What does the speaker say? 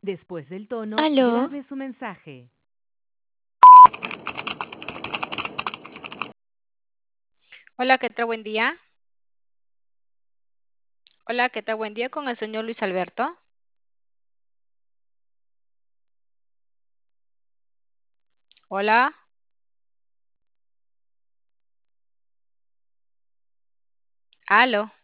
Después del tono, Aló, grabe su mensaje. Hola, ¿qué tal? Buen día. Hola, ¿qué tal? Buen día con el señor Luis Alberto. Hola, aló.